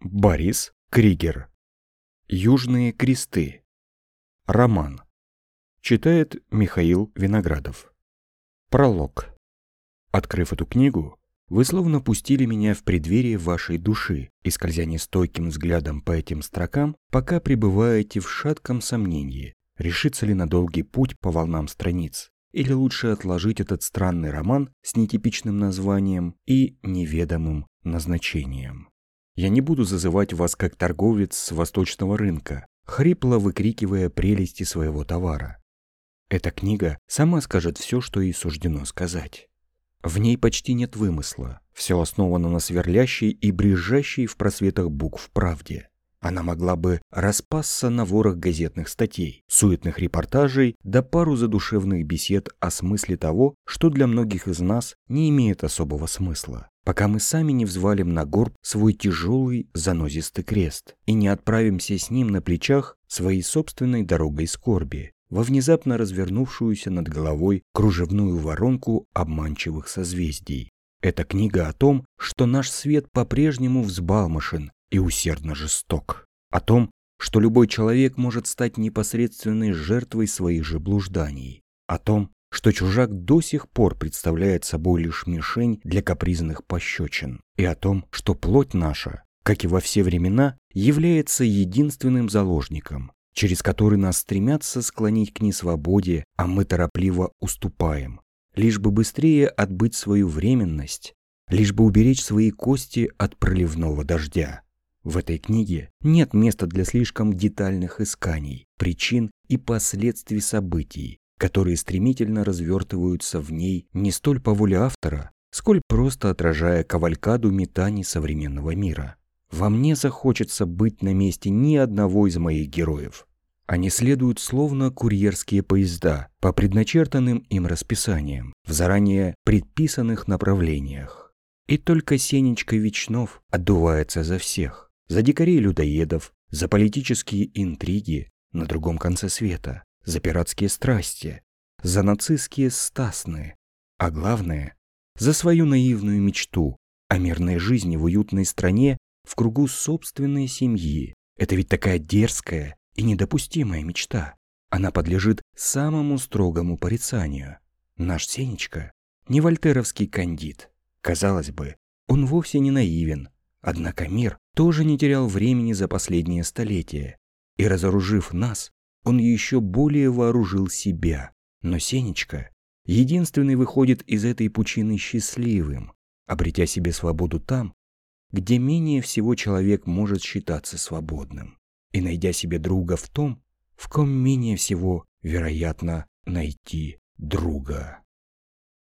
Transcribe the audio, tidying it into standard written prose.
Борис Кригер. Южные кресты. Роман. Читает Михаил Виноградов. Пролог. Открыв эту книгу, вы словно пустили меня в преддверие вашей души и, скользя нестойким взглядом по этим строкам, пока пребываете в шатком сомнении, решится ли на долгий путь по волнам страниц, или лучше отложить этот странный роман с нетипичным названием и неведомым назначением. Я не буду зазывать вас как торговец с восточного рынка, хрипло выкрикивая прелести своего товара. Эта книга сама скажет все, что ей суждено сказать. В ней почти нет вымысла, все основано на сверлящей и брызжащей в просветах букв правде. Она могла бы распасться на ворох газетных статей, суетных репортажей да пару задушевных бесед о смысле того, что для многих из нас не имеет особого смысла, пока мы сами не взвалим на горб свой тяжелый занозистый крест и не отправимся с ним на плечах своей собственной дорогой скорби во внезапно развернувшуюся над головой кружевную воронку обманчивых созвездий. Это книга о том, что наш свет по-прежнему взбалмошен и усердно жесток. О том, что любой человек может стать непосредственной жертвой своих же блужданий. О том, что чужак до сих пор представляет собой лишь мишень для капризных пощечин. И о том, что плоть наша, как и во все времена, является единственным заложником, через который нас стремятся склонить к несвободе, а мы торопливо уступаем, лишь бы быстрее отбыть свою временность, лишь бы уберечь свои кости от проливного дождя. В этой книге нет места для слишком детальных исканий, причин и последствий событий, которые стремительно развертываются в ней не столь по воле автора, сколь просто отражая кавалькаду метаний современного мира. Вам не захочется быть на месте ни одного из моих героев. Они следуют словно курьерские поезда по предначертанным им расписаниям в заранее предписанных направлениях. И только Сенечка Вечнов отдувается за всех. За дикарей-людоедов, за политические интриги на другом конце света, за пиратские страсти, за нацистские стасны, а главное, за свою наивную мечту о мирной жизни в уютной стране в кругу собственной семьи. Это ведь такая дерзкая и недопустимая мечта. Она подлежит самому строгому порицанию. Наш Сенечка не вольтеровский кандид. Казалось бы, он вовсе не наивен. Однако мир тоже не терял времени за последние столетия, и, разоружив нас, он еще более вооружил себя. Но Сенечка единственный выходит из этой пучины счастливым, обретя себе свободу там, где менее всего человек может считаться свободным, и найдя себе друга в том, в ком менее всего вероятно найти друга.